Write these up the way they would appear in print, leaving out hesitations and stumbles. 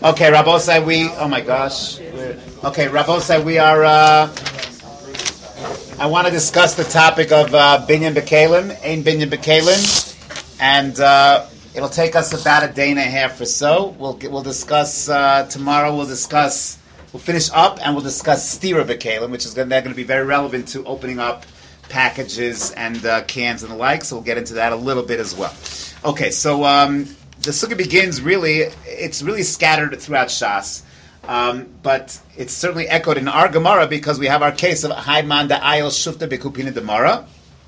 Okay, Rabosai, oh my gosh. Okay, Rabosai, we are, I want to discuss the topic of Binyan B'Kalim, Ein Binyan B'Kalim, and it'll take us about a day and a half or so. We'll discuss, tomorrow we'll finish up and we'll discuss Stira B'Kalim, which is they're going to be very relevant to opening up packages and cans and the like, so we'll get into that a little bit as well. Okay, so the sugya begins it's really scattered throughout Shas, but it's certainly echoed in our Gemara because we have our case of Haiman Da'ayel Shufta Bekupina Demara.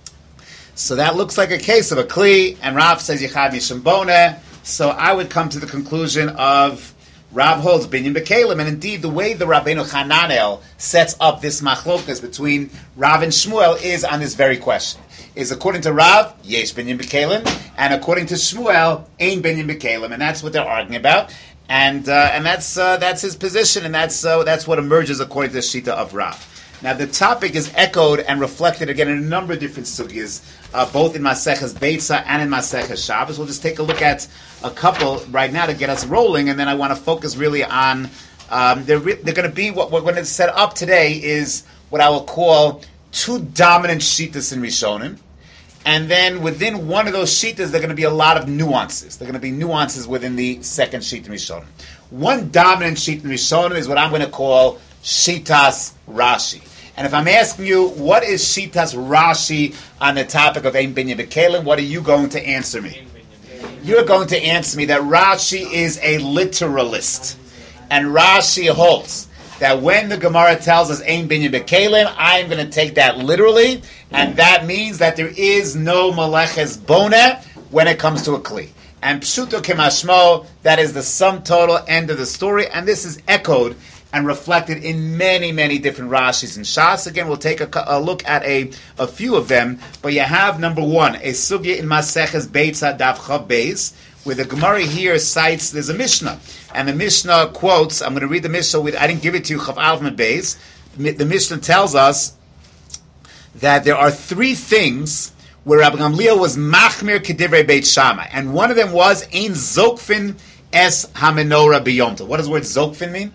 So that looks like a case of a Kli, and Rav says Yichad Misham Boneh, so I would come to the conclusion of Rav holds Binyan B'Kalim, and indeed the way the Rabbeinu Hananel sets up this machlokas between Rav and Shmuel is on this very question. Is according to Rav, Yesh Binyan B'Kalim, and according to Shmuel, Ein Binyan B'Kalim, and that's what they're arguing about, and that's his position, and that's what emerges according to the Shita of Rav. Now the topic is echoed and reflected again in a number of different sugyas, both in Maseches Beitza and in Maseches Shabbos. We'll just take a look at a couple right now to get us rolling, and then I want to focus really on, they're going to be, what we're going to set up today is what I will call two dominant shitas in Rishonim, and then within one of those shitas there are going to be a lot of nuances. There are going to be nuances within the second shita in Rishonim. One dominant shita in Rishonim is what I'm going to call Shitas Rashi. And if I'm asking you, what is Shitas Rashi on the topic of Ein Binyan B'Kalim, what are you going to answer me? You're going to answer me that Rashi is a literalist. And Rashi holds that when the Gemara tells us Ein Binyan B'Kalim, I am going to take that literally, and that means that there is no Meleches Boneh when it comes to a Kli. And Pshuto Kemashmo, that is the sum total end of the story, and this is echoed and reflected in many, many different Rashis and Shas. Again, we'll take a look at a few of them, but you have, number one, a sugya in Maseches Beitza Daf Chav Beis, where the Gemara here cites, there's a Mishnah, and the Mishnah quotes, I'm going to read the Mishnah, I didn't give it to you, Chav Alf Beis. The Mishnah tells us that there are three things where Rabbi Gamliel was machmir kedivrei Beit Shammai, and one of them was ein zokfin es hamenorah biyom tov. What does the word zokfin mean?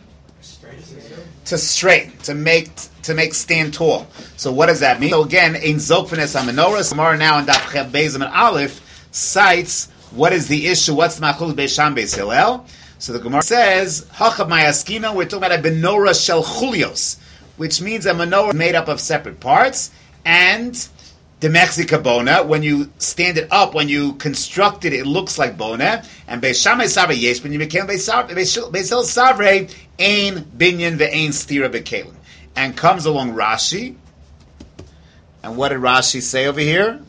To straighten, to make stand tall. So what does that mean? So again, ein zokfin es hamenorah. Gemara now in Daf Chet Beis and Aleph cites what is the issue. What's the machul Beis Shammai Beis Hillel? So the Gemara says hachab mayaskina. We're talking about a menorah shel chulios, which means a menorah made up of separate parts, and the Mexica bona, when you stand it up, when you construct it, it looks like bona. And Beis Shammai Savre Yesh Binyan B'Kalim, Beis Hillel Savre Ein Binyan Ve'ein Stira B'Kalim. And comes along Rashi. And what did Rashi say over here?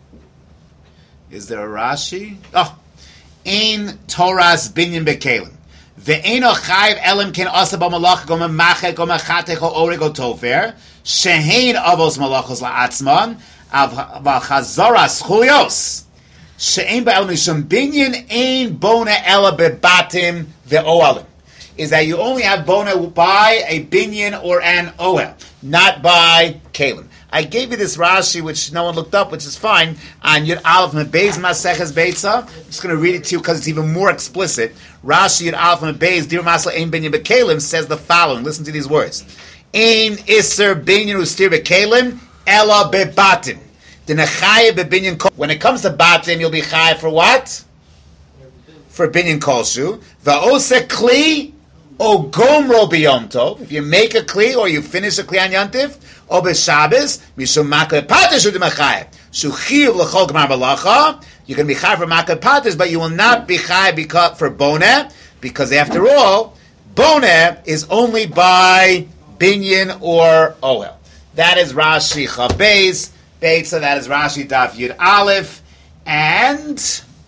Is there a Rashi? Oh, Ein Toras Binyan B'Kalim. Ve'eino Chayv Elim Ken Asa B'Malach Goma Machet Goma Chatech O Orig O Tofer Shehein Avos Malachos LaAtzman Chazaras Chulios She'ein Ba'el Mishum Binyan Ein Bona Ela Bebatim Ve'oalim, is that you only have bona by a binyan or an oel, not by kalim. I gave you this Rashi, which no one looked up, which is fine, on Yud Aleph Mebeis Maseches Beitza. I'm just going to read it to you because it's even more explicit. Rashi Yud Aleph Mebeis Dir Masla Ein Binyan B'Kalim says the following. Listen to these words: Ein Iser Binyan Ustir B'Kalim Ela Bebatim. When it comes to batim, you'll be chayav for what? For binyan kolshu. Va'oseh kli o gomro b'yom tov. If you make a kli or you finish a kli on yantiv, o b'shabbos mishum makeh patish u'demachayev shuchiv l'chol gmar b'lacha. You can be chayav for makeh patish, but you will not be chayav for boneh, because after all, boneh is only by binyan or oel. That is Rashi Chav Beis Beitza. That is Rashi Daf Yud Aleph, and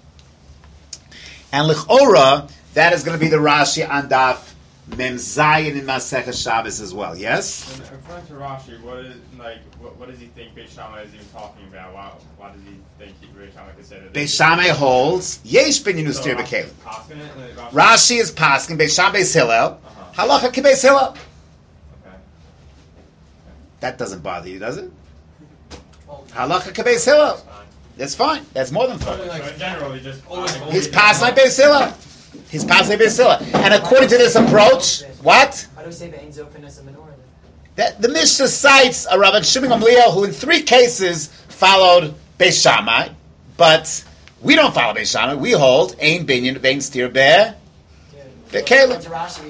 L'chora, that is going to be the Rashi on Daf Mem Zayin in Maseches Shabbos as well. Yes. In front of Rashi, what does he think Beis Shammai is even talking about? Why does he think Beis Shammai could say that? Beis Shammai holds Yesh Binyan Ustir B'Kalim. Rashi is pasking Beis Shammai Beis Hillel. Halacha ki Beis Hillel. That doesn't bother you, does it? Halacha Beis Hillel. That's fine. That's more than fine. So in general, he just he's passed like Beis Hillel. He's passing Beis Hillel. And according to this approach, what? How do we say Ein Zok V'Nes Menorah? That the Mishnah cites a Rabban Shimon Gamliel who in 3 cases followed Beis Shammai, but we don't follow Beis Shammai. We hold Ein Binyan Bein Stir Be'er Be'Kelim.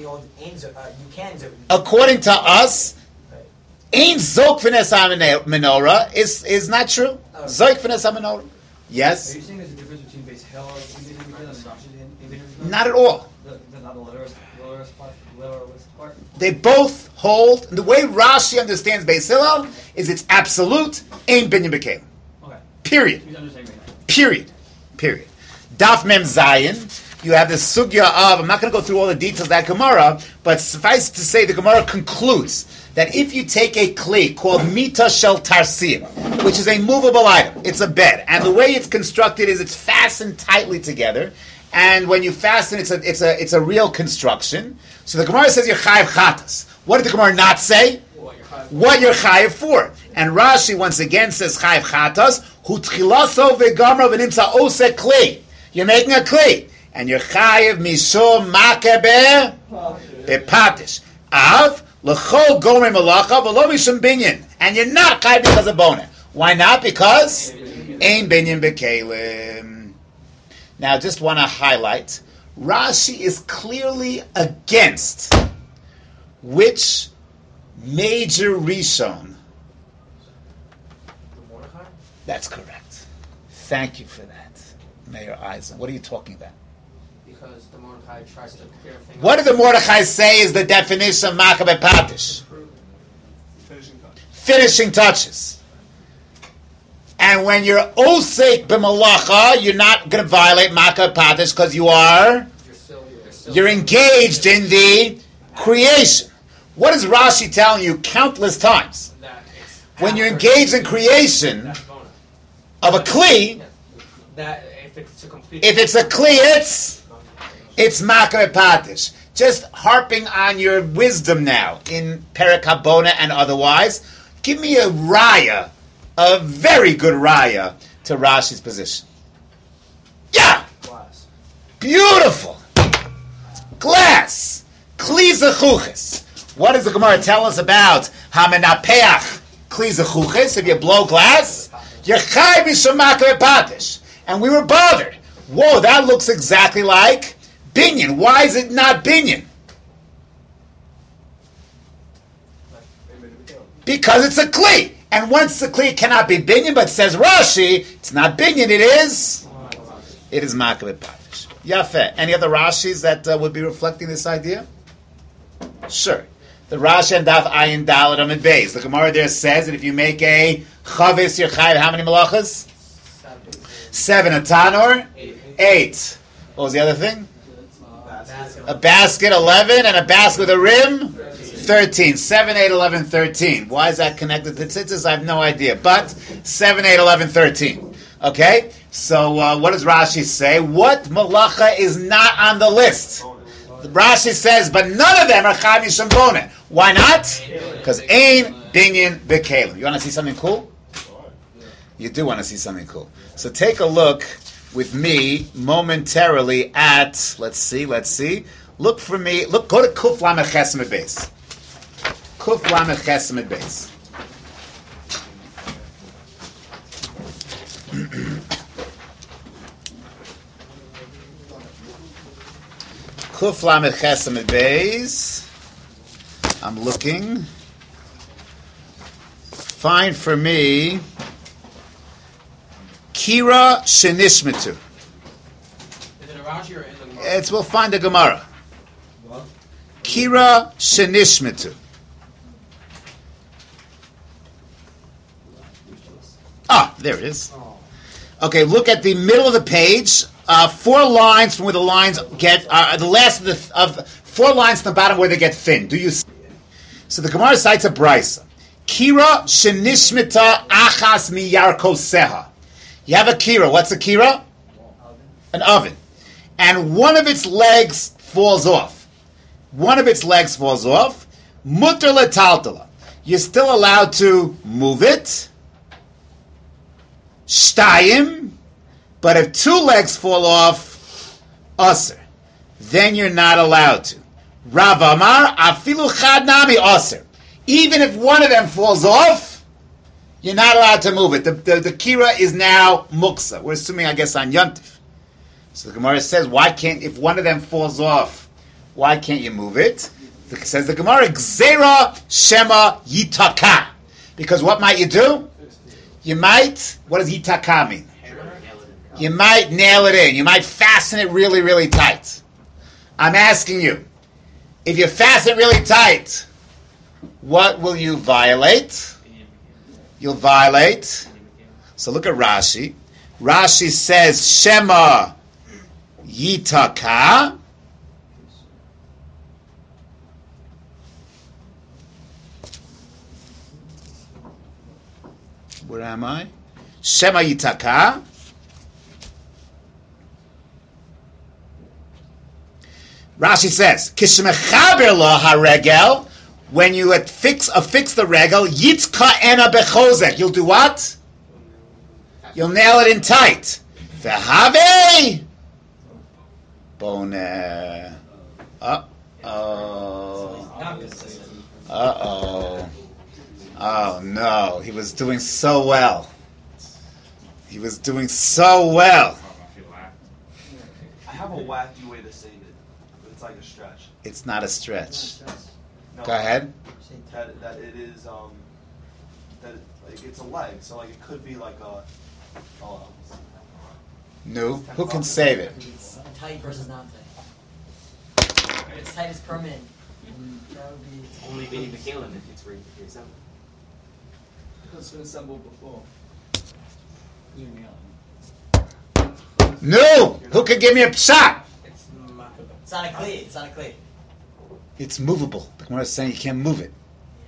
According to us, Ein Zok V'Nes Menorah is not true. Zok V'Nes Menorah. Yes. Are you saying there's a difference between Beis Hillel and Not at all. Not the literalist part? They both hold. The way Rashi understands Beis Hillel is it's absolute. Ein Binyan Be'Kelim. Okay. Period. He's understanding that. Period. Daf Mem Zayin. You have the sugya of. I'm not going to go through all the details of that Gemara, but suffice to say, the Gemara concludes that if you take a kli called mita shel tarsim, which is a movable item, it's a bed, and the way it's constructed is it's fastened tightly together, and when you fasten, it's a real construction. So the Gemara says you're chayiv chatas. What did the Gemara not say? What you're chayiv for? And Rashi once again says chayiv chatas hu tchilaso vegamra v'nimtza ose kli. You're making a kli. And you're chayiv mishum makebe bepatish. Av l'chol gomer malacha v'lo mishum binyan. And you're not chayiv because of bona. Why not? Because ein binyan bekelim. Now, just want to highlight, Rashi is clearly against which major Rishon. That's correct. Thank you for that, Mayor Eisen. What are you talking about? Because the Mordechai tries to clear things. What did the Mordechai say is the definition of Makabe Patish? Finishing touches. And when you're osek b'malacha, you're not going to violate Makabe Patish because you're engaged in the creation. What is Rashi telling you countless times? When you're engaged in creation of a kli, if it's a kli, it's Makabe Patish. Just harping on your wisdom now in Perek Habona and otherwise, give me a raya, a very good raya to Rashi's position. Yeah! Beautiful! Glass! Kli zechuches. What does the Gemara tell us about hamenapeach kli zechuches? If you blow glass, you're chai mishum makabe patish. And we were bothered. Whoa, that looks exactly like binyan. Why is it not binyan? Because it's a kli. And once the kli cannot be binyan, but says Rashi, it's not binyan, it is makabe patish. Yafeh. Any other Rashis that would be reflecting this idea? Sure. The Rashi and Daf Ayin Dalet Amid Beis. The Gemara there says that if you make a chavis, you're chayiv how many malachas? 7. A tanor? 8. What was the other thing? A basket, 11, and a basket with a rim? 13. 7, 8, 11, 13. Why is that connected to tzitzis? I have no idea. But 7, 8, 11, 13. Okay? So what does Rashi say? What malacha is not on the list? Rashi says, but none of them are Chai Mishum Boneh. Why not? Because Ein Binyan Bekelim. You want to see something cool? You do want to see something cool. So take a look with me momentarily at, let's see. Look for me, go to Kuf Lamed Chesed Beis. Kuf Lamed Chesed Beis. Kuf Lamed Chesed Beis. I'm looking. Find for me Kira Shenishmetu. Is it a Rashi or in the Gemara? We'll find a Gemara. What? Kira Shenishmetu. Ah, there it is. Okay, look at the middle of the page. 4 lines from where the lines get the last of 4 lines from the bottom where they get thin. Do you see? So the Gemara cites a brisa. Kira shenishmita achas miyarkoseha. You have a kira. What's a kira? An oven. And one of its legs falls off. Mutter letaltala. You're still allowed to move it. Shtayim. But if 2 legs fall off, aser. then you're not allowed to. Rav Amar, afilu chad nami aser. Even if one of them falls off, you're not allowed to move it. The kira is now muksa. We're assuming, I guess, on Yontif. So the Gemara says, why can't, if one of them falls off, why can't you move it? It says the Gemara, Gzera Shema Yitaka. Because what might you do? You might, what does Yitaka mean? You might nail it in. You might fasten it really, really tight. I'm asking you, if you fasten it really tight, what will you violate? You'll violate. So look at Rashi. Rashi says, Shema Yitaka. Where am I? Shema Yitaka. Rashi says, Kishmechaber lo haregel, when you affix the regel, Yitzka ena bechozek. You'll do what? You'll nail it in tight. V'havei boner. Oh no, he was doing so well. He was doing so well. I have a wacky way to say it, but it's like a stretch. It's not a stretch. No, Go ahead. That it is that like it's a leg, so like it could be like a. No, who can save it? It's tight versus not tight. If it's tight, it's permanent. And that would be Only Benny McCallum if it's reassembled. It's been assembled before. No, who can give me a shot? It's not a clay. It's not a clay. It's movable. The Gemara is saying you can't move it.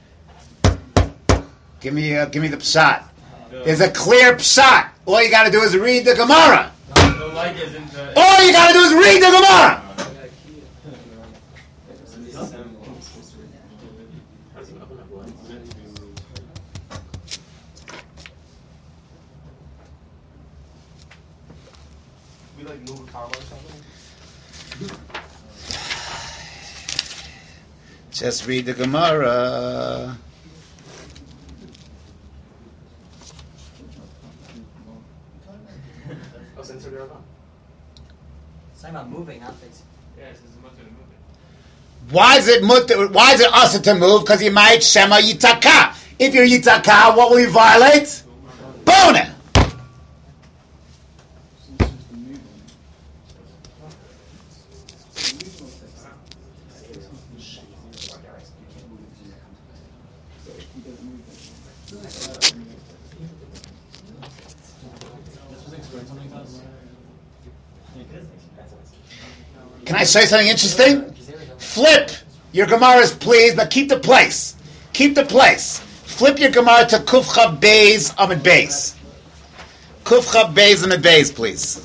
Give me the pshat. There's a clear pshat. All you got to do is read the Gemara. The leg isn't the... All you got to do is read the Gemara. We like move a comma or something. Just read the Gemara. Oh, since they're on. It's talking about moving, not fixing. Yeah, it's much of the movement. Why is it asa to move? Because you might shema yitaka. If you're yitaka, what will you violate? Bona. Can I say something interesting? Flip your Gemaras, please, but keep the place. Keep the place. Flip your Gemara to Kufcha Beis Amid Beis. Kufcha Beis Amid Beis, please.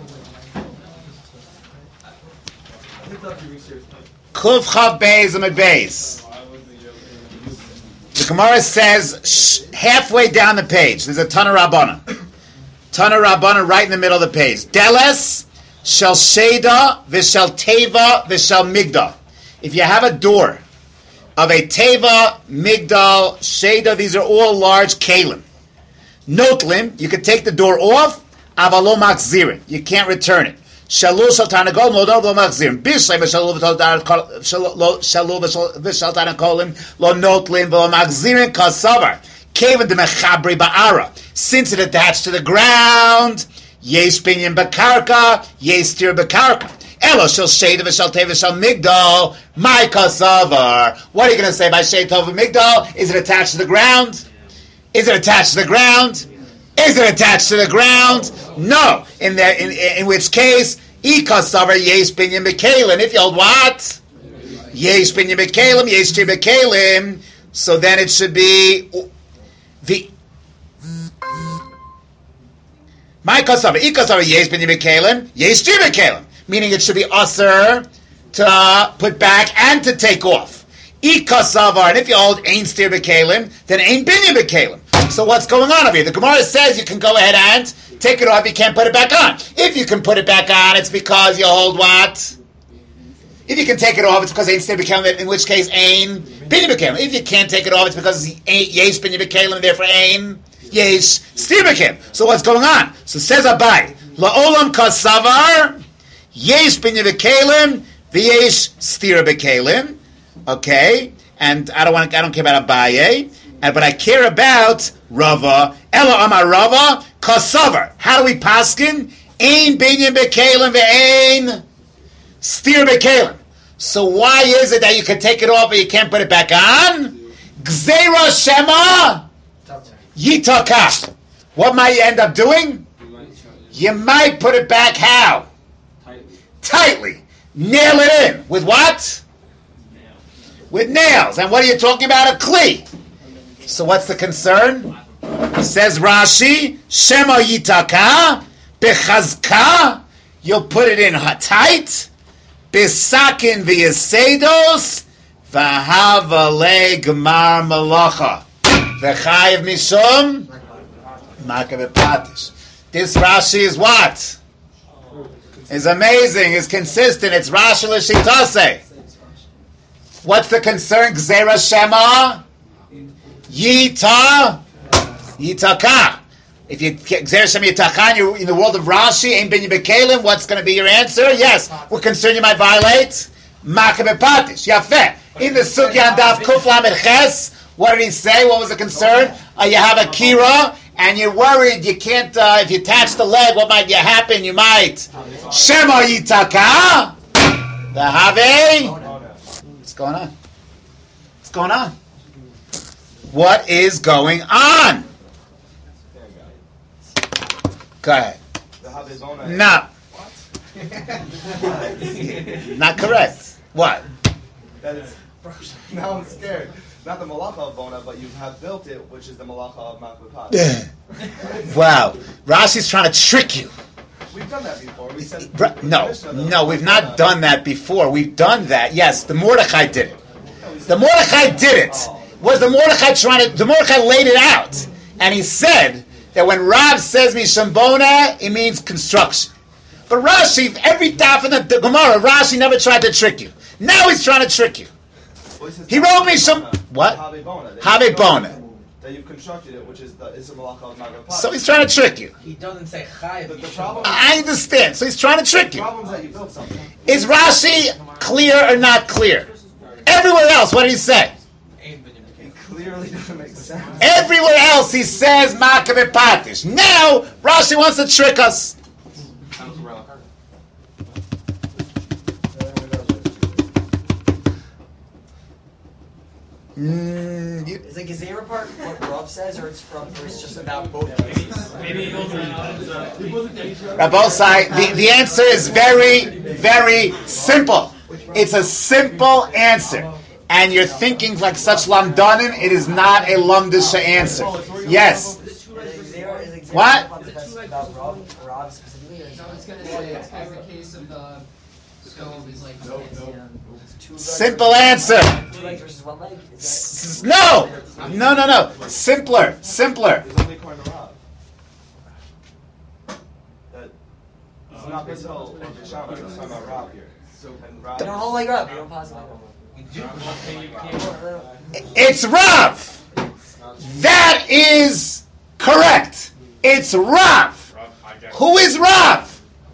Kufcha Beis Amid Beis. The Gemara says halfway down the page, there's a Tana Rabbana. Tana Rabbana right in the middle of the page. Deles shel Sheda v'shel Teva v'shel Migdal. If you have a door of a Teva, Migdal, Sheda, these are all large kalim. Notlim, you can take the door off, avalo machzirin. You can't return it. Shalul shel tanagol modal lo machzirin. Bishlei v'shalul v'shel tanagolim lo notlim v'lo machzirin kasavar. Kaven demechabri ba'ara. Since it attached to the ground, yesh binyan b'karka, yesh stir b'karka. Elo shel sheda v'shel teva v'shel migdal, my kasavar. What are you going to say by sheda tova migdal? Is it attached to the ground? Is it attached to the ground? Is it attached to the ground? No. In which case, I kasavar yesh binyan b'kalim. If you hold what? Yesh binyan b'kalim, yesh stir b'kalim. So then it should be the my kasavar. I kasavar yesh binyan b'kalim, yesh stir b'kalim. Meaning it should be usher to put back and to take off. Ikasavar, and if you hold ain stir b'kalim, then ain binyan b'kalim. So what's going on over here? The Gemara says you can go ahead and take it off, you can't put it back on. If you can put it back on, it's because you hold what? If you can take it off, it's because Ein Stir B'Kelim, in which case Ein Binyan B'Kelim. If you can't take it off, it's because Yesh Binyan B'Kelim, and therefore Ein Yesh Stir B'Kelim. So what's going on? So says Abai, La'olam Kasavar, Yesh Binyan B'Kelim, V'yesh Stir B'Kelim. Okay, and I don't care about Abaye, but I care about Rava. Ela Amar Rava Kasavar. How do we paskin? Ein Binyan B'Kelim V'ein Stir B'Kelim. So why is it that you can take it off but you can't put it back on? Gzeira Shema Yitaka. What might you end up doing? You might put it back how? Tightly. Nail it in. With what? With nails. And what are you talking about? A kli. So what's the concern? Says Rashi, Shema Yitaka, Bechazka, you'll put it in tight, Besakin v'yesedos, V'havale Gemar Malacha, V'chayev Mishum, Makav Patish. This Rashi is what? Is amazing, is consistent, it's Rashi L'Shitase. What's the concern? Gzeira Shema Yitaka. If you Gzeira Shema Yitaka, you're in the world of Rashi, Ein Binyan B'Kelim, what's going to be your answer? Yes, we're concerned you might violate Makav Patish. Yafeh. In the Sugya Daf Kuf Lamed Ches, what did he say? What was the concern? You have a kira, and you're worried you can't, if you attach the leg, what might happen? You might Shema Yitaka. The Have. What's going on? What's going on? What is going on? Go ahead. No. Not correct. What? That is, now I'm scared. Not the malacha of bona, but you have built it, which is the malacha of makvapat. Wow. Rashi's trying to trick you. We've done that before. We said No, we've not done that before. We've done that. Yes, the Mordechai did it. The Mordechai did it. Was the Mordechai the Mordechai laid it out, and he said that when Rav says Mishum Bona, it means construction. But Rashi, every daf in the Gemara, Rashi never tried to trick you. Now he's trying to trick you. He wrote me some what? Habe Bona. That you've constructed it, which is the malacha of makvapat. So he's trying to trick you. He doesn't say chayav. The problem. I understand. So he's trying to trick The you. problem is that you built something. Is Rashi clear or not clear? Everywhere else, what did he say? It clearly doesn't make sense. Everywhere else he says Makav Patish. Now Rashi wants to trick us. Is the Gezerah part what Rav says, or it's just about both cases? Rabosai, the answer is very, very simple. It's a simple answer. And you're thinking like such lamdanim, it is not a lamdisha answer. Yes. What? About Rav specifically? I was going to say, as the case of the stove is like Simple answer. 2 legs versus 1 leg? No. Simpler. There's only according to Rav. That it's not Bishal or Bishama. It's talking about Rav here. And Rav. You don't hold leg up. You don't pause it. It's Rav. That is correct. It's Rav. Who is Rav?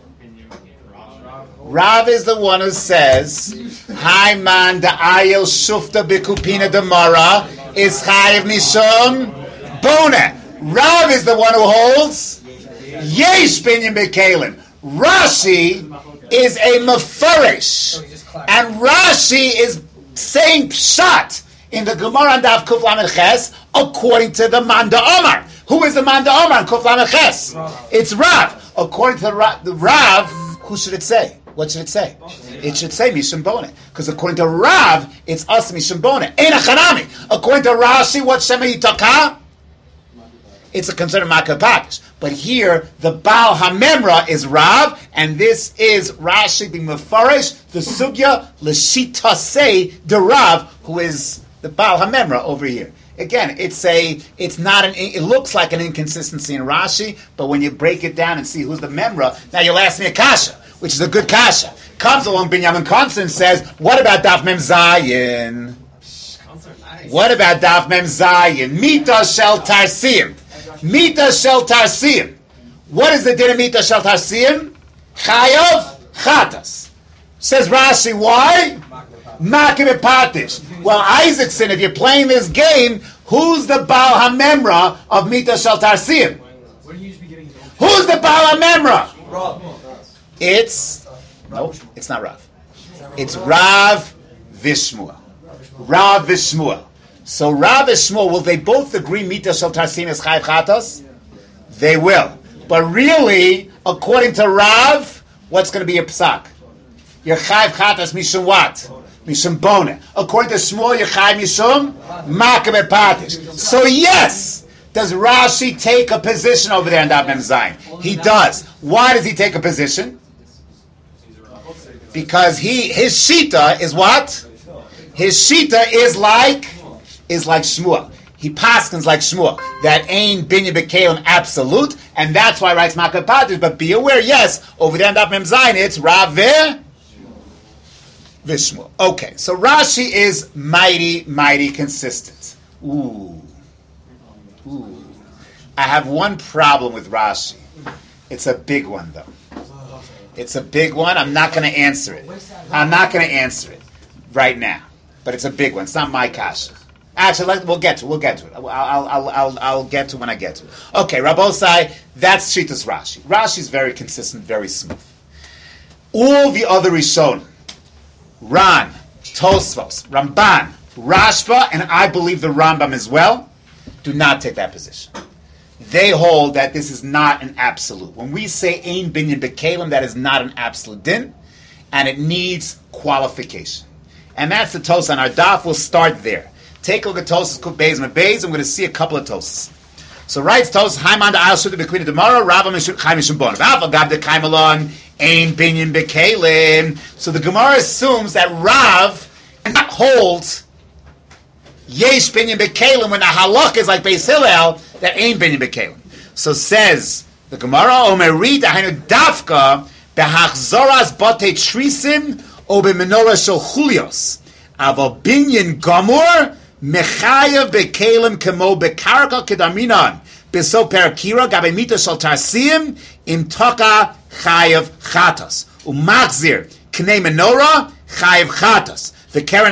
Rav is the one who says, "Hi man, the ayel shufta bikupina demara is chayiv mishum bona." Rav is the one who holds yesh binyan b'kelim. Rashi is a mefarish, and Rashi is saying pshat in the Gemara and Daf Kuf Lamed Ches according to the Manda Omar. Who is the Manda Omar in Kuf Lamed Ches? It's Rav. According to the Rav, who should it say? What should it say? It should say Mishum Bona. Because according to Rav, it's us Mishum Bona. Ein Achanami. According to Rashi, what Shema Yitaka? It's a concern of Makav Patish. But here, the Baal HaMemra is Rav, and this is Rashi being Mefarish, the Sugya L'Shitase de Rav, who is the Baal HaMemra over here. Again, it looks like an inconsistency in Rashi, but when you break it down and see who's the Memra, now you'll ask me a kasha. which is a good kasha. Comes along Binyamin Constance and says, what about Daf Mem Zayin? What about Daf Mem Zayin? Mita Shel Tarsim. Mita Shel Tarsim. What is the din of Mita Shel Tarsim? Chayav Chatas. Says Rashi, why? Makim Patish. Well, Isaacson, if you're playing this game, who's the Baal HaMemra of Mita Shel Tarsim? Who's the Baal HaMemra? It's not Rav. It's Rav Vishmuel. Rav Vishmuel. So Rav Vishmuel, will they both agree Mita Shel Tarsim is Chayav Chatas? They will. But really, according to Rav, what's going to be your psak? Your Chayav Chatas mishum what? Mishum Bona. According to Shmuel, your Chayav mishum Makim Patish. So yes, does Rashi take a position over there in Daf Mem Zayin? He does. Why does he take a position? Because his shita is what? His shita is like Shmuel. He paskins like Shmuel. That ain't binyan b'kelim absolute, and that's why he writes Makkah Patish. But be aware, yes, over there in Daf Mem Zayin, it's Rav Vishmuel. Okay, so Rashi is mighty, mighty consistent. Ooh. I have one problem with Rashi. It's a big one, though. It's a big one. I'm not going to answer it. I'm not going to answer it right now. But it's a big one. It's not my kasha. Actually, we'll get to it. I'll get to it when I get to it. Okay, Rabbosai, that's Shitas Rashi. Rashi's very consistent, very smooth. All the other Rishon, Ran, Tosfos, Ramban, Rashba, and I believe the Rambam as well, do not take that position. They hold that this is not an absolute. When we say Ein Binyan B'Kelim, that is not an absolute din, and it needs qualification. And that's the Tos on our daf. We'll start there. Take a look at Tosas Kuf Beis and Beis, and we're going to see a couple of Tosas. So writes Tosas, Haiman da Al Shuta B'Quina tomorrow, Rava Mishum Chaim Mishum Bon. Rav Gab de Kaimalon, Ein Binyan B'Kelim. So the Gemara assumes that Rav cannot hold Yesh Binyan B'Kelim when the halach is like Beis Hillel, that ain't Binyan B'Kelim. So says the Gemara, Omeri Dahainu Dafka Behachzoras Bate Trisim O B'Menorah Shel Chulios Avo Binyan Gamur Mechayev B'Kelim Kemo B'Karka Kedaminan B'So Perakira Gabe Mita Shel Tarsim Im Taka Chayev Chatas Umachzir Knei Menorah Chayev Chatas The Keren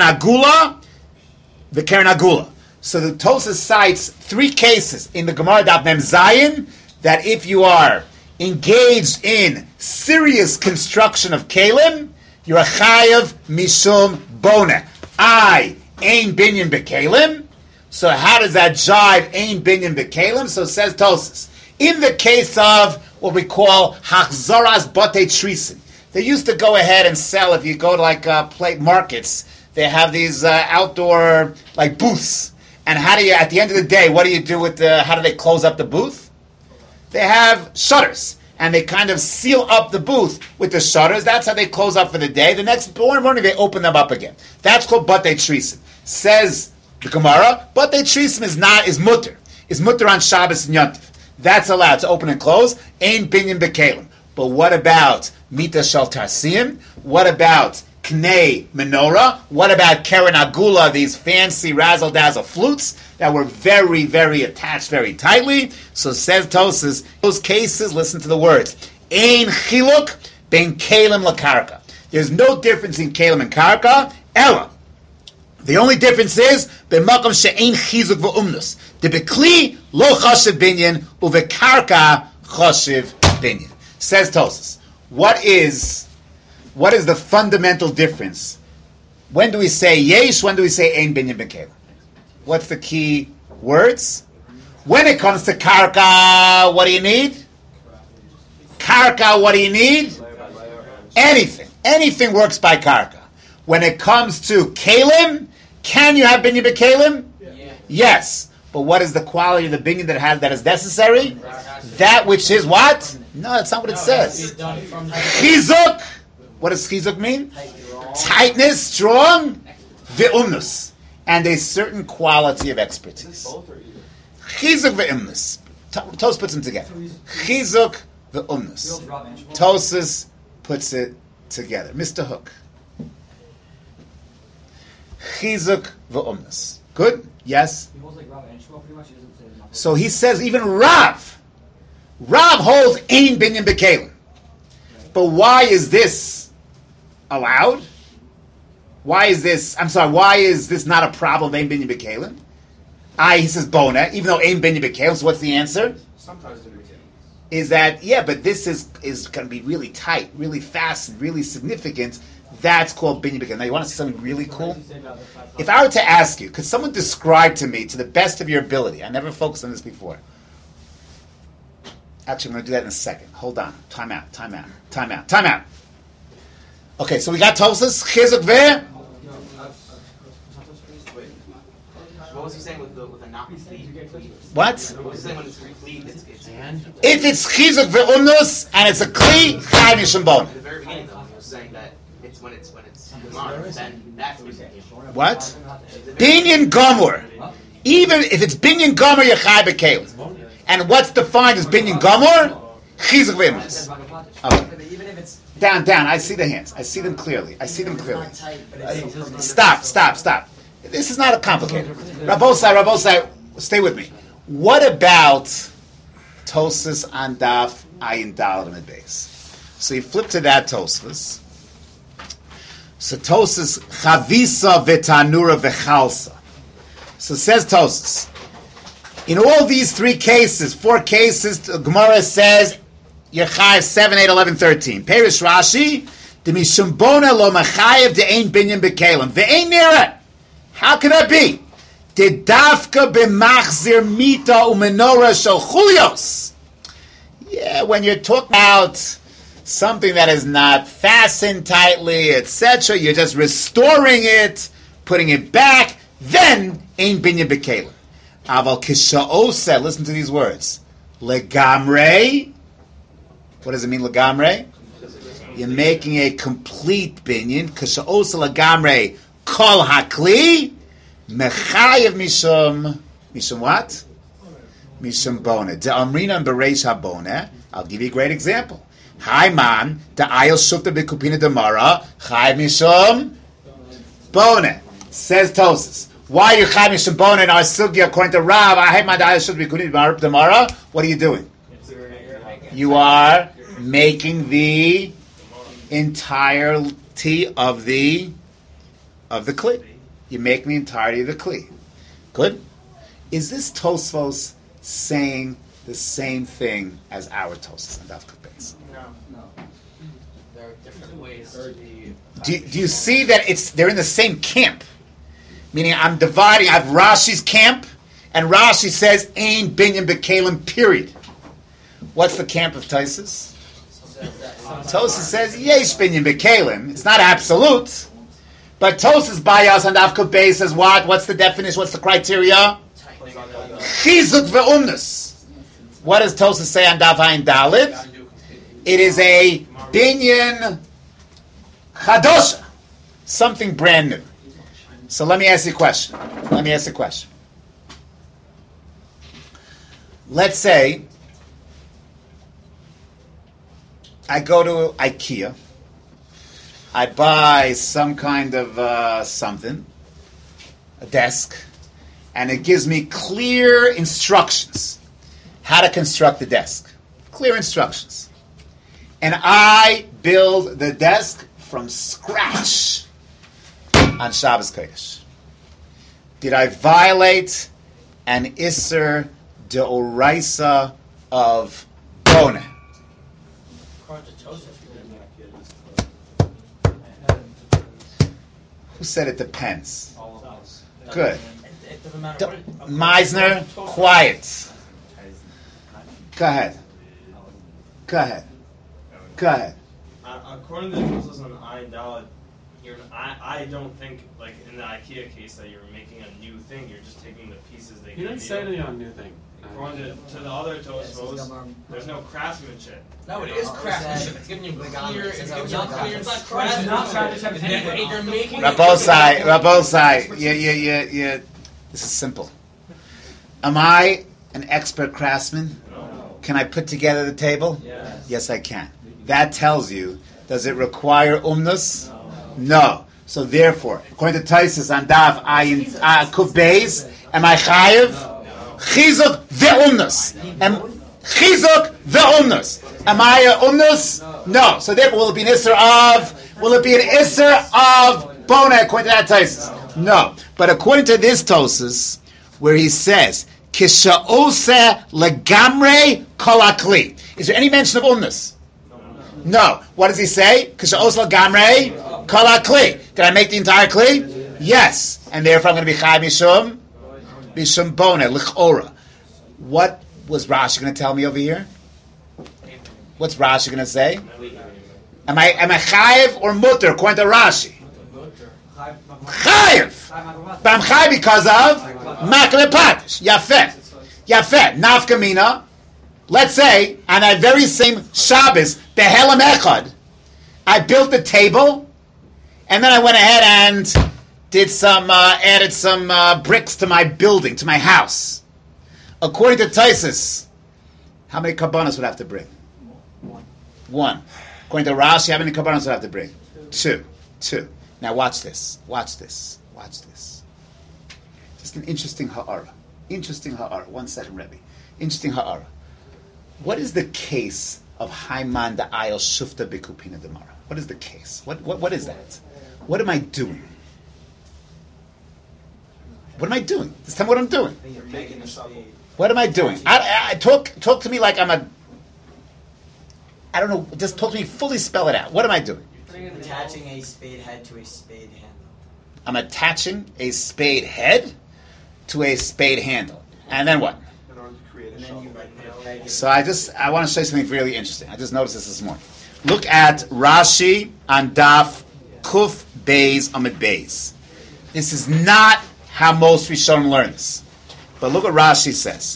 Agula. So the Tosas cites three cases in the Gemara Daf Mem Zayin that if you are engaged in serious construction of Kalim, you're a Chayav Mishum Bona. Ein Binyan B'Kalim. So how does that jive Ein Binyan B'Kalim? So says Tosas. In the case of what we call Hachzoras Bate Trisin, they used to go ahead and sell, if you go to like play markets, they have these outdoor like booths. And how do you, at the end of the day, what do you do with how do they close up the booth? They have shutters. And they kind of seal up the booth with the shutters. That's how they close up for the day. The next morning they open them up again. That's called Batei Trisim. Says the Gemara, Batei Trisim is mutter. Is mutter on Shabbos and Yontif. That's allowed to open and close. Ein Binyan B'Kelim. But what about Mita Shel Tarsim? What about Knei Menorah? What about Keren Agula, these fancy razzle-dazzle flutes that were very, very attached very tightly? So says Tosas, those cases, listen to the words. Ein chiluk ben Kalim lakarka. There's no difference in Kalim and Karka. Ella. The only difference is b'makom she'ein chizuk v'umnus. The bekli lo chashiv binyan uvekarka chashiv binyan. Says Tosas. What is the fundamental difference? When do we say yesh? When do we say ein binyan b'kelim? What's the key words? When it comes to karka, what do you need? Karka, what do you need? Anything. Anything works by karka. When it comes to kalim, can you have binyan b'kelim? Yeah. Yes. But what is the quality of the binyan that is necessary? That which is what? No, that's not what it says. Chizuk. What does chizuk mean? Tightness, strong, ve'umnus, and a certain quality of expertise. Chizuk ve'umnus. Tos puts them together. Chizuk ve'umnus. Tosas puts it together. Mr. Hook. Chizuk v'umnus. Good? Yes? He holds like Rav and Shmuel pretty much. He doesn't say nothing. So he says even Rav holds Ein Binyan B'Kalim. But why is this allowed? Why is this not a problem, Ein Binyan B'Kalim? He says Bona, even though Ein Binyan B'Kalim, so what's the answer? Sometimes it's indicated. Is that, yeah, but this is going to be really tight, really fast, and really significant. That's called Binyan B'Kalim. Now, you want to see something really cool? If I were to ask you, could someone describe to me, to the best of your ability, I never focused on this before. Actually, I'm going to do that in a second. Hold on. Time out. Okay, so we got Tosas, Chizuk Veh. What was he saying with a not complete? What? What was he saying when it's complete? It's If it's Chizuk Ve'umnus, and it's a Kli, Chai Mishum Bon. at the very beginning though. He was saying that it's when it's Gemara, then that's when What? Binyan Gomor. Even if it's Binyan Gomor, you're Chai B'Kalim. And what's defined as Binyan Gomor? Chizuk Ve'umnus. Okay. Even if it's Down. I see the hands. I see them clearly. it's not tight, but it's still permanent. Stop. This is not a complicated. Rabosai, stay with me. What about Tosas on Daf Ayin Daled Amid Beis? So you flip to that Tosas. So Tosas Chavisa v'Tanura v'Chalsa. So says Tosas. In all these 4 cases, Gemara says Yechayev 7, 8, 11, 13. Perish Rashi, the Mishum Bona lo Machayev de Ein Binyan B'Kalim. Ve'ein Nira. How can that be? De Dafka b'Machzir Mita u'Menorah Shel Chulios. Yeah, when you're talking about something that is not fastened tightly, etc., you're just restoring it, putting it back, then Ein Binyan B'Kalim. Aval Kisha'oseh, listen to these words. Legamrei. What does it mean, legamrei? You're making a complete binyan. Kisha'oseh legamrei kol hakli. Mechayev mishum what? Mishum bona. De amrina and bereish habona. I'll give you a great example. Haiman, the ayel shukta b'kupina demara. Chayev mishum bona. Says Tosas. Why are you chayav mishum bona in our sugya according to Rav? Haiman, the ayel shukta b'kupina demara. What are you doing? You are making the entirety of the kli. You're making the entirety of the kli. Good? Is this Tosfos saying the same thing as our Tosfos and Daf Kuf Beis? No. there are different ways. Do you see that they're in the same camp? Meaning I'm dividing, I have Rashi's camp, and Rashi says, Ein Binyan B'Kalim, period. What's the camp of Tosfos? Tosfos says, Yesh Binyan B'Kalim. It's not absolute. But Tosfos Bayas and Daf Kuf Beis says what? What's the definition? What's the criteria? Chizuk ve'umnus. What does Tosfos say on Daf Ayin Daled? It is a binyan chadosha, something brand new. So let me ask you a question. Let's say I go to IKEA. I buy some kind of something, a desk, and it gives me clear instructions how to construct the desk. Clear instructions. And I build the desk from scratch on Shabbos Kodesh. Did I violate an Isser Deoraisa of Bona? Who said it depends? Good. It doesn't matter. Meisner, quiet. Go ahead. According to the Tosfos on Ayin Daled, I don't think, like in the IKEA case, that you're making a new thing. You're just taking the pieces they He give didn't you. say anything on new thing. According to the other Tosfos, there's no craftsmanship. No, it is craftsmanship. It's giving you clear. It's giving you clear. It's not craftsmanship. craftsmanship. You're making. Rabosai, this is simple. Am I an expert craftsman? No. Can I put together the table? Yes. Yes, I can. That tells you Does it require umnus? No. So therefore, according to Taisus on Daf Ayin Kuf Beis, am I chayiv? Chizuk ve'umnus. Chizuk ve'umnus. Am I a umnus? No. So therefore, will it be an isser of? Will it be an isser of bona according to that Taisus? No. But according to this Taisus, where he says Kisha'ose legamre kolakli, is there any mention of umnus? No. What does he say? Kisha'ose legamre kolakli. Did I make the entire kli? Yes. And therefore I'm going to be chai mishum bona lichora. What was Rashi going to tell me over here? What's Rashi going to say? Am I chayiv or mutter according to Rashi? Chayiv. But I'm chayiv because of makle patish. Yafet. Nafka mina. Let's say on that very same Shabbos, behelam echad, I built the table, and then I went ahead and did added some bricks to my building, to my house. According to Taisus, how many karbanos would I have to bring? One. According to Rashi, how many karbanos would I have to bring? Two. Now watch this. Just an interesting ha'ara. 1 second, Rebbe. Interesting ha'ara. What is the case of Haiman the Ayel Shufta Bikupina Demara? What is the case? What is that? What am I doing? What am I doing? Just tell me what I'm doing. What am I doing? I talk to me like I'm a... I don't know. Just talk to me. Fully spell it out. What am I doing? Attaching a spade head to a spade handle. I'm attaching a spade head to a spade handle. And then what? In order to create a And then you shovel. like So I want to show you something really interesting. I just noticed this morning. Look at Rashi on Daf Kuf Beis Amid Beis. This is not how most Rishonim learn this. But look what Rashi says.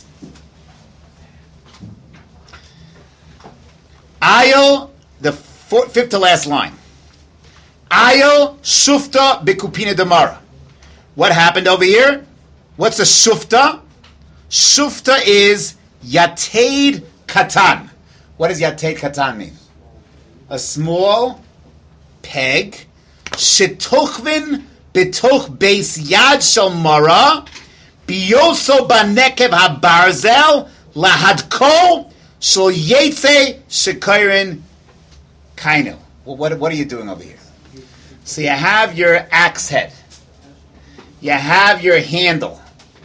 Ayel, the fifth to last line. Ayel Shufta Bikupina Demara. What happened over here? What's a Shufta? Shufta is Yateid Katan. What does Yateid Katan mean? A small peg. Shetochvin betoch beis yad shel mara biyoso banekev habarzel lahadko shel yetze shekairin kainu. Well, what are you doing over here? So you have your axe head. You have your handle.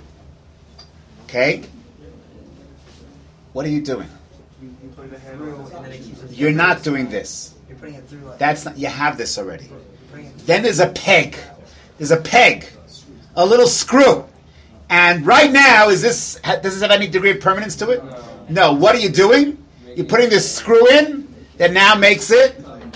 Okay? What are you doing? You're not doing this. You're putting it through like That's not. You have this already. Then there's a peg. A little screw. And right now, does this have any degree of permanence to it? No. What are you doing? You're putting this screw in that now makes it.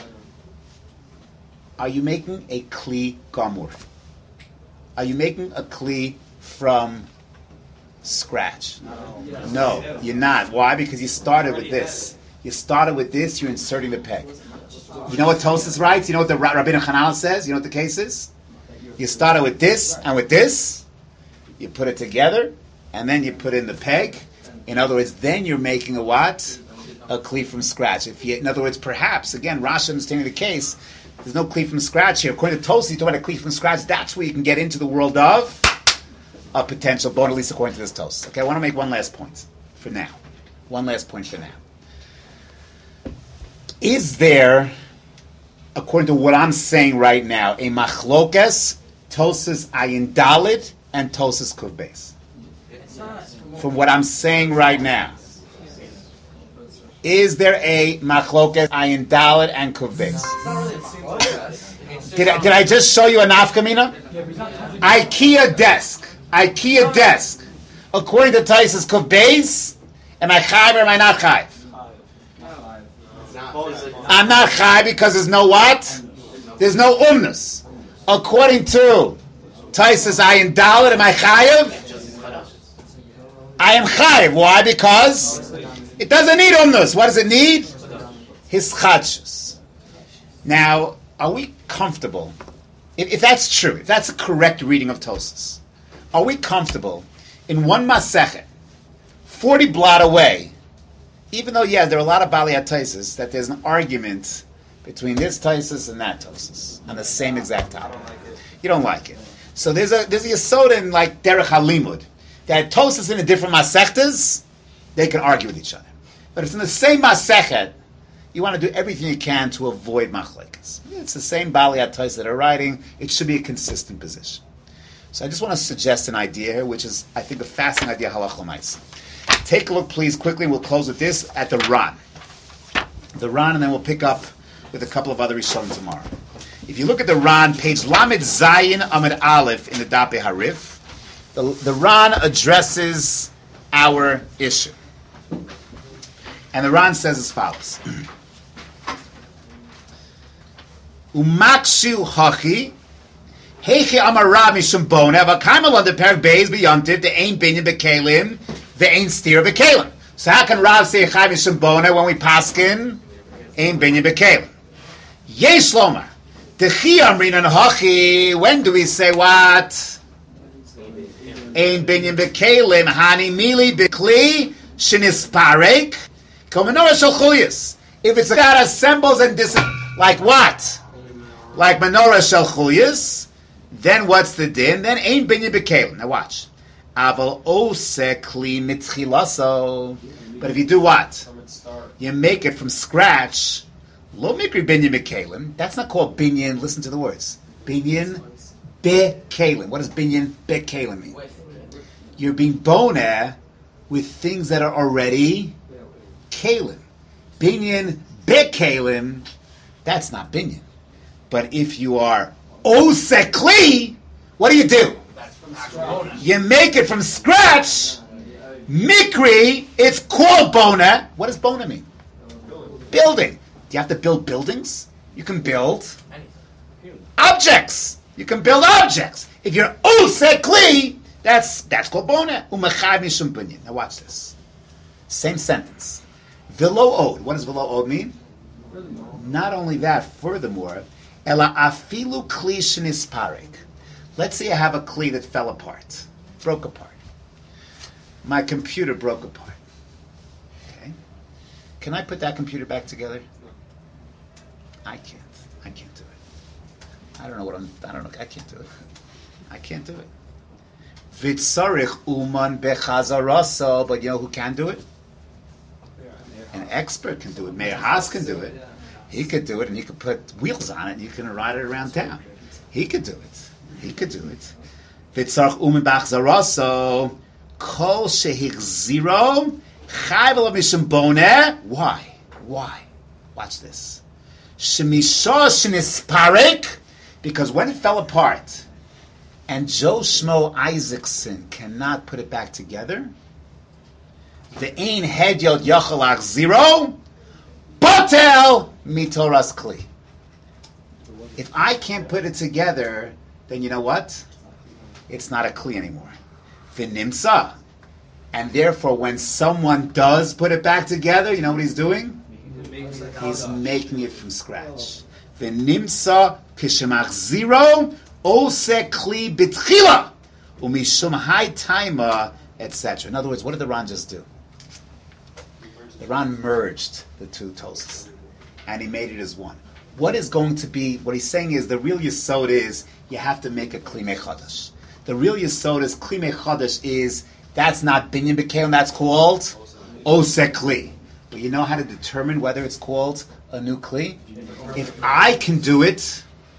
Are you making a kli gamur? Are you making a kli from scratch? No, you're not. Why? Because you started with this. You're inserting the peg. You know what Tosas writes? You know what the Rabbeinu Chanal says? You know what the case is? You started with this and with this. You put it together, and then you put in the peg. In other words, then you're making a what? A kli from scratch. In other words, perhaps, again, Rashi understanding the case, there's no kli from scratch here. According to Tosas, you talk about a kli from scratch. That's where you can get into the world of a potential bone, at least according to this Tosas. Okay, I want to make one last point for now. Is there, according to what I'm saying right now, a machlokas, Tosas Ayin Dalit, and Tosas Kuf Beis? From what I'm saying right now, is there a machlokas Ayin Dalit and Kuf Beis? Did I just show you a nafkamina? IKEA desk. According to Tosas Kuf Beis, am I chayiv or am I not chayiv? I'm not chayiv because there's no what? There's no umnus. According to Tosas Ayin Dalit, am I chayiv? I am chayiv. Why? Because it doesn't need umnus. What does it need? His chadshus. Now, are we comfortable? If that's true, if that's a correct reading of Tosas, are we comfortable in one masechet, 40 blot away? Even though, there are a lot of Bali Tosas that there's an argument between this Tosis and that Tosis on the same exact I topic. don't like it. You don't like it. So there's a yesod in like Derech HaLimud that Tosis in the different Masechtas, they can argue with each other. But if it's in the same Masechet, you want to do everything you can to avoid machlekes. It's the same Bali HaTos that are writing. It should be a consistent position. So I just want to suggest an idea here, which is, I think, a fascinating idea, halach l'maisa. Take a look, please, quickly. We'll close with this at the Ran. The Ran, and then we'll pick up with a couple of other Rishonim tomorrow. If you look at the Ran, page Lamed Zayin Amid Aleph in the Dape Harif, the Ran addresses our issue. And the Ran says as follows. Umakshu hachi, heiche amara mishum bona, v'kaimel on the perk beis b'yantiv, the ain't binyan b'kelim, the ain't steer b'kelim. So how can Rav say chai mishum bona when we paskin? Ain't binyan b'kelim. Yesh lomar, dechi amrinan hachi, when do we say what? Ain't binyan b'kelim, hani mili b'kli, shenisparek, komenora shel chuyas. If it's God assembles and like what? Like menorah shel chuyas, then what's the din? Then ain't binyan b'kelim. Now watch. Aval ose kli mitchilaso. But if you do what? You make it from scratch. Lo mikri binyan b'kelim. That's not called binyan. Listen to the words. Binyan b'kelim. What does binyan b'kelim mean? You're being boneh with things that are already kelim. Binyan b'kelim. That's not binyan. But if you are osekli, what do? You make it from scratch. Mikri, it's called bona. What does bona mean? Building. Do you have to build buildings? You can build objects. You can build objects. If you're osekli, that's called bona. Umachai mishum binyan. Now watch this. Same sentence. Velo od. What does velo od mean? Not only that, furthermore, Ela afilu kli shenisparek. Let's say I have a kli that fell apart, broke apart. My computer broke apart. Okay, can I put that computer back together? I can't. I can't do it. I don't know. I can't do it. I can't do it. Vitzarich uman bechazaraso. But you know who can do it? An expert can do it. Meir Haas can do it. He could do it, and you could put wheels on it, and you can ride it around town. He could do it. He could do it. Vitzarch umin bachzaraso kol shehichziro chayvel mishum boneh. Why? Watch this. Shemisha shenisparek, because when it fell apart, and Joe Schmo Isaacson cannot put it back together, the ein hedyot yachalach zero. Batel mitoras kli. If I can't put it together, then you know what? It's not a kli anymore. V'nimsa. And therefore, when someone does put it back together, you know what he's doing? He's making it from scratch. V'nimsa kishemach zero ose kli bitchila umishum hai taima, etc. In other words, what did the Ran just do? The Ran merged the two Tosas, and he made it as one. What is going to be, what he's saying is, the real Yesod is, you have to make a Kli Mechadash. The real Yesod is, Kli Mechadash is, that's not Binyan B'Kelim, that's called Oseh Kli. But you know how to determine whether it's called a new Kli? If I can do it,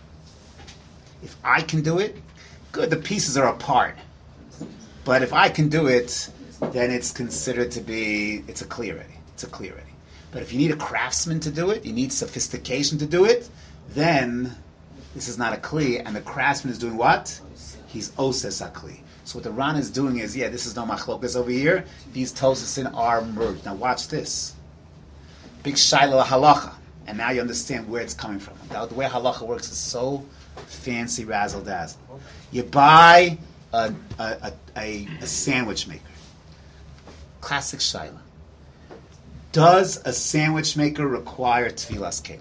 good, the pieces are apart. But if I can do it, then it's considered to be, it's a Kli already. It's a Kli already. But if you need a craftsman to do it, you need sophistication to do it, then this is not a Kli, and the craftsman is doing what? He's Oses HaKli. So what the Ran is doing is, this is no machlokas over here, these Tosasin are merged. Now watch this. Big Shiloh halacha. And now you understand where it's coming from. The way halacha works is so fancy, razzle-dazzle. You buy a sandwich maker. Classic Shiloh. Does a sandwich maker require Tfilas Kelim?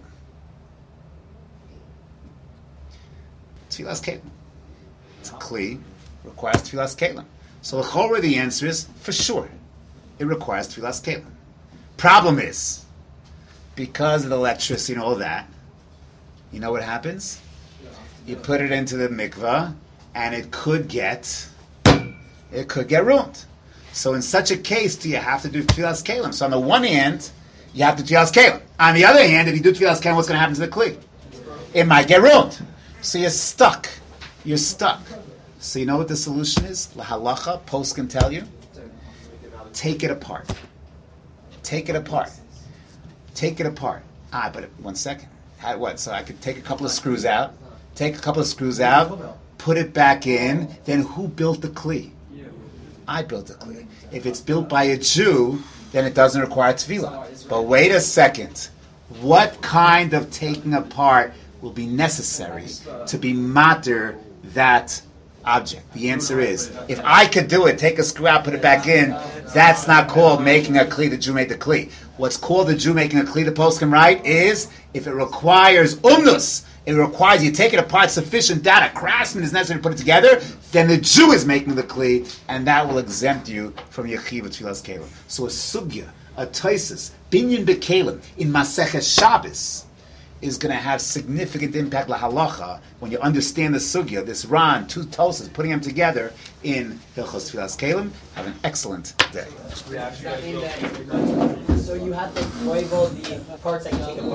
Tfilas Kelim. It's a Kli, requires Tfilas Kelim. So l'chorah, the answer is, for sure, it requires Tfilas Kelim. Problem is, because of the electricity and all that, You know what happens? You put it into the mikvah, and it could get ruined. So in such a case, do you have to do tefillas kelim? So on the one hand, you have to do tefillas kelim. On the other hand, if you do tefillas kelim, what's going to happen to the kli? It might get ruined. So you're stuck. You're stuck. So you know what the solution is? Lahalacha, post can tell you. Take it apart. Take it apart. Take it apart. But 1 second. What? So I could take a couple of screws out. Take a couple of screws out. Put it back in. Then who built the kli? I built the kli. If it's built by a Jew, then it doesn't require tefillah. But wait a second. What kind of taking apart will be necessary to be matter that object? The answer is, if I could do it, take a screw out, put it back in, that's not called making a kli, the Jew made the kli. What's called the Jew making a kli, the poskim write, is if it requires umnus, it requires you take it apart sufficient that a craftsman is necessary to put it together, then the Jew is making the kli, and that will exempt you from your chiv tefillas kelim. So a sugya, a taisis, binyan bekelim, in Maseches Shabbos, is going to have significant impact la halacha when you understand the sugya, this Ran, two tosas, putting them together in Hilchos Tefillas Kelim. Have an excellent day. Does that mean that so you have to label the parts that you take apart?